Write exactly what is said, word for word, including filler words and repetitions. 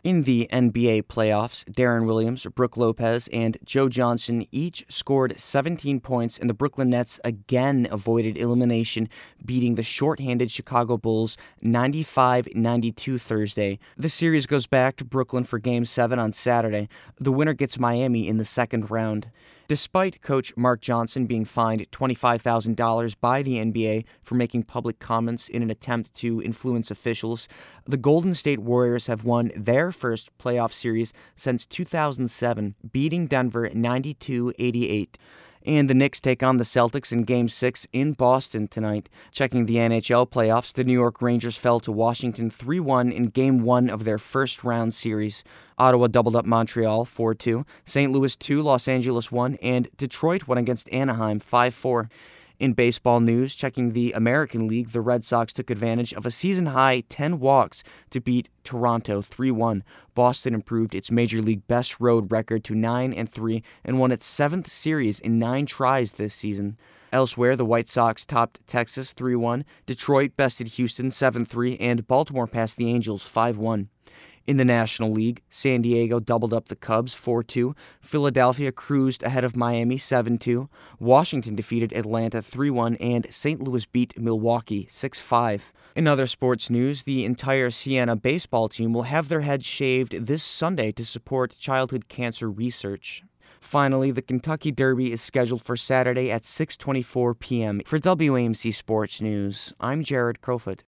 In the N B A playoffs, Deron Williams, Brook Lopez, and Joe Johnson each scored seventeen points, and the Brooklyn Nets again avoided elimination, beating the shorthanded Chicago Bulls ninety-five ninety-two Thursday. The series goes back to Brooklyn for Game seven on Saturday. The winner gets Miami in the second round. Despite Coach Mark Johnson being fined twenty-five thousand dollars by the N B A for making public comments in an attempt to influence officials, the Golden State Warriors have won their first playoff series since two thousand seven, beating Denver ninety-two eighty-eight. And the Knicks take on the Celtics in Game six in Boston tonight. Checking the N H L playoffs, the New York Rangers fell to Washington three one in Game one of their first-round series. Ottawa doubled up Montreal four two, Saint Louis two, Los Angeles one, and Detroit won against Anaheim five four. In baseball news, checking the American League, the Red Sox took advantage of a season-high ten walks to beat Toronto three one. Boston improved its Major League best road record to nine and three and won its seventh series in nine tries this season. Elsewhere, the White Sox topped Texas three one, Detroit bested Houston seven three, and Baltimore passed the Angels five one. In the National League, San Diego doubled up the Cubs four two, Philadelphia cruised ahead of Miami seven two, Washington defeated Atlanta three one, and Saint Louis beat Milwaukee six five. In other sports news, the entire Siena baseball team will have their heads shaved this Sunday to support childhood cancer research. Finally, the Kentucky Derby is scheduled for Saturday at six twenty-four p.m. For W A M C Sports News, I'm Jared Crowfoot.